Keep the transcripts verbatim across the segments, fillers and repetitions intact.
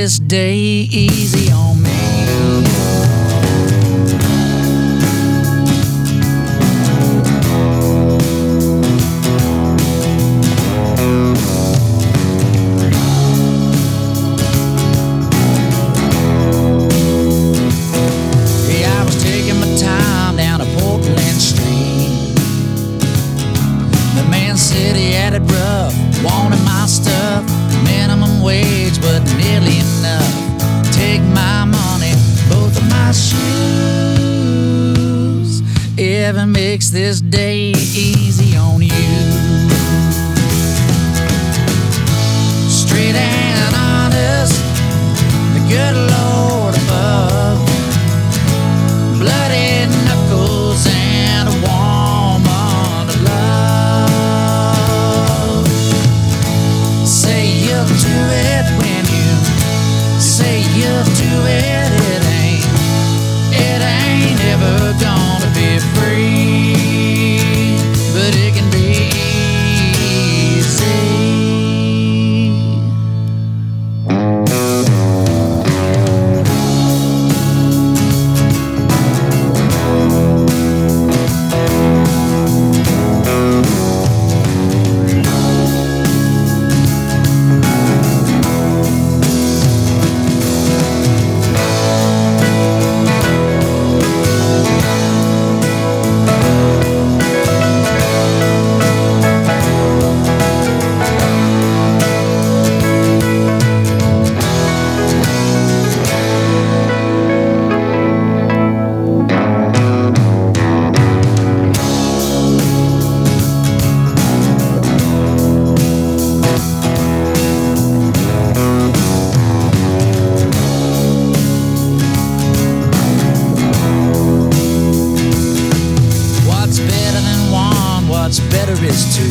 this day easy on me. Said he had it rough, wanted my stuff, minimum wage, but nearly enough. Take my money, both of my shoes. Heaven makes this day easy on you. Straight and honest, the good Lord above. Bloody knuckles and a woman to love. Say you'll do it when you say you'll do it. It ain't, it ain't ever gonna be free, but it can be easy. What's better is two.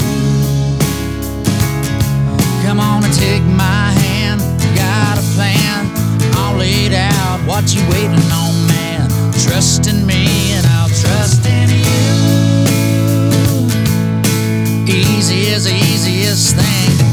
Come on and take my hand. Got a plan all laid out. What you waiting on, man? Trust in me and I'll trust in you. Easy is the easiest thing to